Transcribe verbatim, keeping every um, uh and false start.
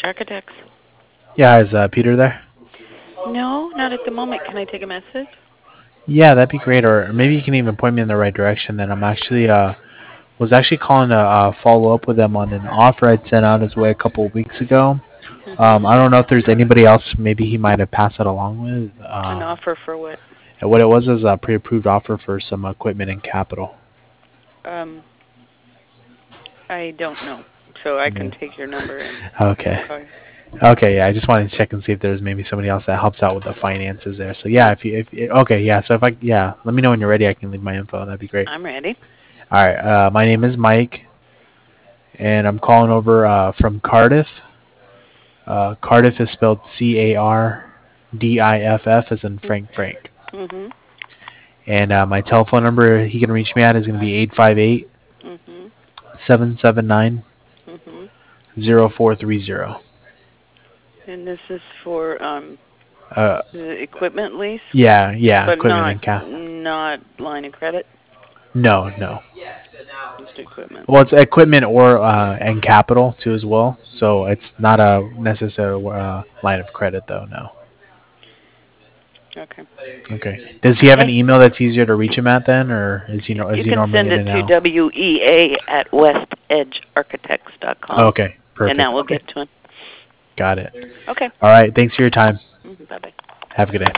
Architects. Yeah, is uh, Peter there? No, not at the moment. Can I take a message? Yeah, that'd be great. Or maybe you can even point me in the right direction. Then I'm actually uh was actually calling to uh, follow up with them on an offer I'd sent out his way a couple of weeks ago. Um, Mm-hmm. I don't know if there's anybody else maybe he might have passed it along with. An Um, offer for what? and what it was is a pre-approved offer for some equipment and capital. Um, I don't know. So I can Yeah. take your number and have them Okay. call you. Okay. Yeah. I just wanted to check and see if there's maybe somebody else that helps out with the finances there. So yeah, if you if okay, yeah. So if I yeah, let me know when you're ready. I can leave my info. That'd be great. I'm ready. All right. Uh, my name is Mike, and I'm calling over uh, from Cardiff. Uh, Cardiff is spelled C A R D I F F as in Frank Frank. Mhm. And uh, my telephone number he can reach me at is going to be eight five eight Mhm. seven seven nine Mhm. zero four three zero. And this is for um Uh, the equipment lease, yeah, yeah, but equipment not and cap. not line of credit. No, no. Just equipment. Well, it's equipment or uh, and capital too as well. So it's not a necessary uh, line of credit though. No. Okay. Okay. Does he have an Okay. email that's easier to reach him at then, or is he no, is You he can normally send in it and to out? W E A at west edge architects dot com, Okay. and Perfect. that will Okay. get to him. Got it. Okay. All right. Thanks for your time. Bye bye. Have a good day.